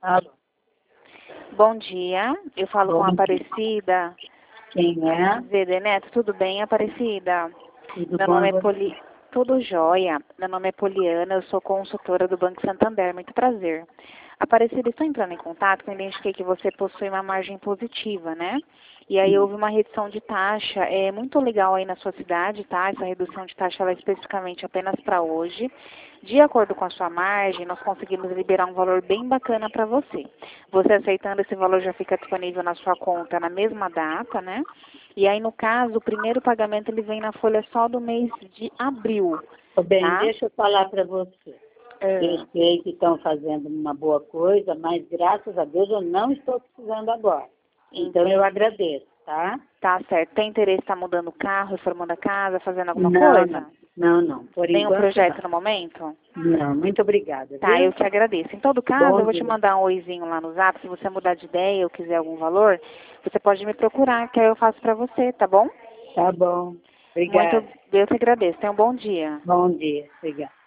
Alô, Bom dia, eu falo com a bom dia. Aparecida. Quem é? VD Neto, tudo bem, Aparecida? Tudo Meu bom nome e é você? Tudo jóia. Meu nome é Poliana, eu sou consultora do Banco Santander, muito prazer. Aparecida, estou entrando em contato, porque eu identifiquei que você possui uma margem positiva, né? E aí Sim. houve uma redução de taxa, é muito legal aí na sua cidade, tá? Essa redução de taxa ela é especificamente apenas para hoje. De acordo com a sua margem, nós conseguimos liberar um valor bem bacana para você. Você aceitando esse valor já fica disponível na sua conta na mesma data, né? E aí, no caso, o primeiro pagamento ele vem na folha só do mês de abril, Ô, bem, tá? deixa eu falar para você. Eu Ah, sei que estão fazendo uma boa coisa, mas graças a Deus eu não estou precisando agora. Então eu entendi. agradeço, tá? Tá certo. Tem interesse em estar mudando o carro, reformando a casa, fazendo alguma Não, coisa? não. Não, não. Por Nenhum enquanto não. projeto no momento? Não, muito obrigada, Tá, eu viu? que agradeço. Em todo caso, Bom eu vou te dia. mandar um oizinho lá no Zap. Se você mudar de ideia ou quiser algum valor, você pode me procurar, que aí eu faço pra você, tá bom? Tá bom. Muito, Obrigada. eu que agradeço. Tenha um bom dia. Bom dia. Obrigada.